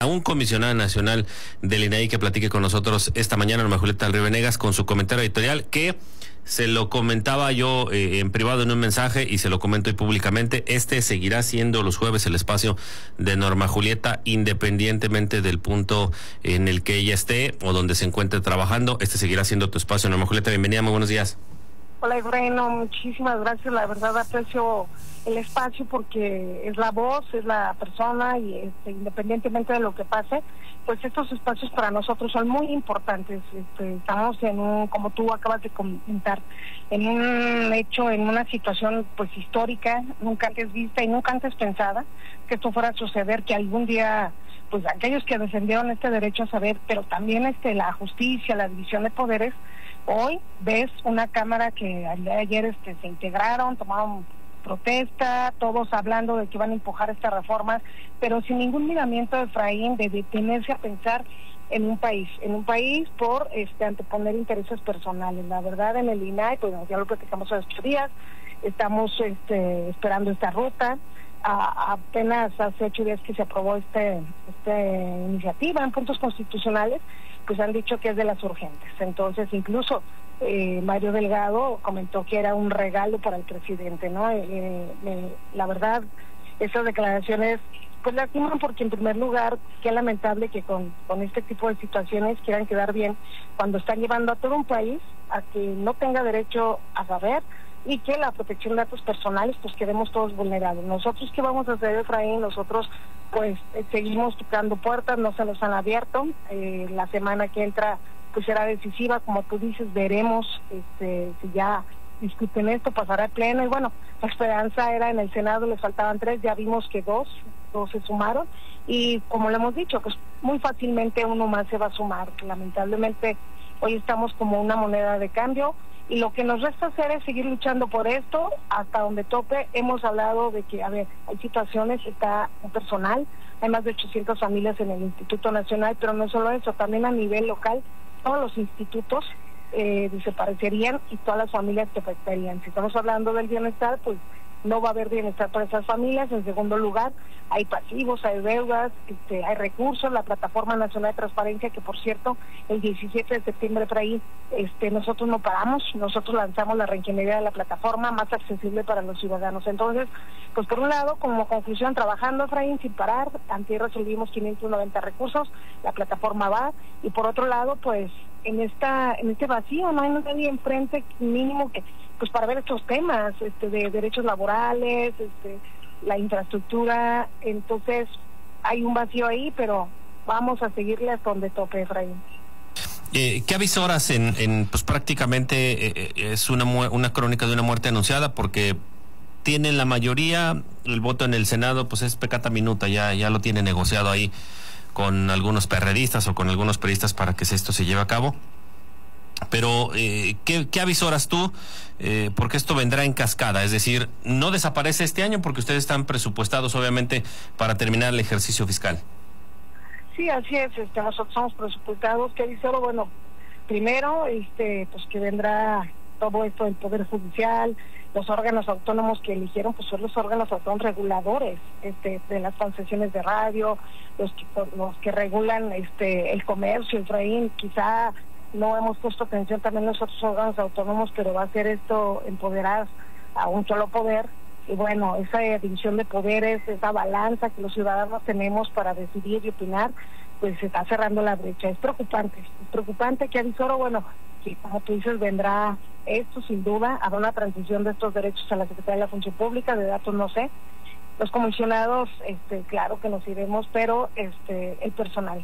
A un comisionado nacional del INAI que platique con nosotros esta mañana, Norma Julieta del Río Venegas, con su comentario editorial, que se lo comentaba yo en privado en un mensaje y se lo comento hoy públicamente. Este seguirá siendo los jueves el espacio de Norma Julieta, independientemente del punto en el que ella esté o donde se encuentre trabajando. Este seguirá siendo tu espacio. Norma Julieta, bienvenida, muy buenos días. Hola, Efraín, muchísimas gracias. La verdad aprecio el espacio porque es la voz, es la persona y independientemente de lo que pase, pues estos espacios para nosotros son muy importantes. Estamos en un, como tú acabas de comentar, en un hecho, en una situación pues histórica, nunca antes vista y nunca antes pensada que esto fuera a suceder, que algún día pues aquellos que defendieron este derecho a saber, pero también la justicia, la división de poderes. Hoy ves una cámara que ayer se integraron, tomaron protesta, todos hablando de que van a empujar estas reformas, pero sin ningún miramiento, Efraín, de detenerse a pensar en un país por anteponer intereses personales. La verdad, en el INAI, pues ya lo platicamos hace 8 días, estamos esperando esta ruta. Apenas hace 8 días que se aprobó esta iniciativa en puntos constitucionales, pues han dicho que es de las urgentes. Entonces, incluso Mario Delgado comentó que era un regalo para el presidente, ¿no? La verdad, esas declaraciones pues lastiman, porque en primer lugar, qué lamentable que con este tipo de situaciones quieran quedar bien cuando están llevando a todo un país a que no tenga derecho a saber y que la protección de datos personales pues quedemos todos vulnerables. Nosotros, ¿qué vamos a hacer, Efraín? Nosotros pues seguimos tocando puertas, no se nos han abierto. La semana que entra pues será decisiva, como tú dices, veremos si ya discuten esto, pasará al pleno. Y bueno, la esperanza era en el Senado, les faltaban 3, ya vimos que dos se sumaron, y como lo hemos dicho, pues muy fácilmente uno más se va a sumar. Lamentablemente hoy estamos como una moneda de cambio, y lo que nos resta hacer es seguir luchando por esto hasta donde tope. Hemos hablado de que, hay situaciones, está un personal, hay más de 800 familias en el Instituto Nacional, pero no solo eso, también a nivel local, todos los institutos desaparecerían y todas las familias que afectarían. Si estamos hablando del bienestar, pues no va a haber bienestar para esas familias. En segundo lugar, hay pasivos, hay deudas, hay recursos, la Plataforma Nacional de Transparencia, que por cierto, el 17 de septiembre por ahí, nosotros no paramos, nosotros lanzamos la reingeniería de la plataforma más accesible para los ciudadanos. Entonces, pues por un lado, como conclusión, trabajando, Efraín, sin parar. Antier resolvimos 590 recursos, la plataforma va, y por otro lado, pues en este vacío no hay nadie enfrente mínimo que pues para ver estos temas de derechos laborales, la infraestructura. Entonces hay un vacío ahí, pero vamos a seguirle hasta donde tope, Efraín. ¿Qué avisoras pues prácticamente es una crónica de una muerte anunciada, porque tienen la mayoría, el voto en el Senado pues es peccata minuta, ya lo tiene negociado ahí con algunos perredistas o con algunos periodistas para que esto se lleve a cabo? Pero, ¿qué avisoras tú? Porque esto vendrá en cascada, es decir, no desaparece este año porque ustedes están presupuestados, obviamente, para terminar el ejercicio fiscal. Sí, así es, nosotros somos presupuestados. ¿Qué avisoro? Bueno, primero, pues que vendrá todo esto del Poder Judicial, los órganos autónomos que eligieron, pues son los órganos autónomos reguladores de las concesiones de radio, los que regulan el comercio, Efraín. Quizá no hemos puesto atención también los otros órganos autónomos, pero va a ser esto empoderar a un solo poder. Y bueno, esa división de poderes, esa balanza que los ciudadanos tenemos para decidir y opinar, pues se está cerrando la brecha. Es preocupante que avisoro, bueno, que como tú dices, vendrá esto sin duda, habrá una transición de estos derechos a la Secretaría de la Función Pública, de datos no sé. Los comisionados, claro que nos iremos, pero el personal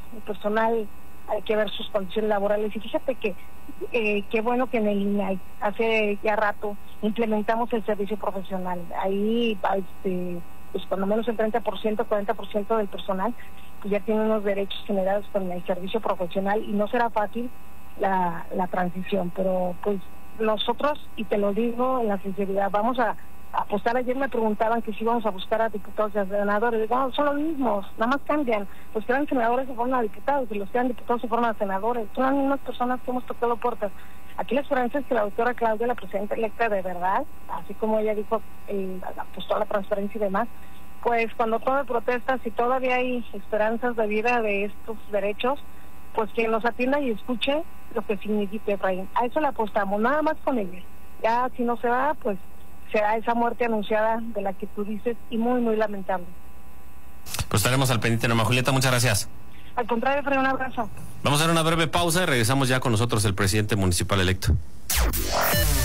hay que ver sus condiciones laborales. Y fíjate que qué bueno que en el INAI hace ya rato implementamos el servicio profesional. Ahí pues cuando menos el 30%, 40% del personal pues ya tiene unos derechos generados con el servicio profesional, y no será fácil la transición, pero pues nosotros, y te lo digo en la sinceridad, vamos a apostar. Ayer me preguntaban que si íbamos a buscar a diputados y a senadores. Digo, son los mismos, nada más cambian. Los que eran senadores se fueron a diputados, y los que eran diputados se fueron a senadores. Son las mismas personas que hemos tocado puertas. Aquí la esperanza es que la doctora Claudia, la presidenta electa de verdad, así como ella dijo, apostó a la transparencia y demás, pues cuando tome protestas y todavía hay esperanzas de vida de estos derechos, pues que nos atienda y escuche lo que significa Efraín. A eso le apostamos, nada más con ella. Ya si no se va, pues será esa muerte anunciada de la que tú dices y muy, muy lamentable. Pues estaremos al pendiente, Norma Julieta, muchas gracias. Al contrario, Efraín, un abrazo. Vamos a dar una breve pausa y regresamos ya con nosotros el presidente municipal electo.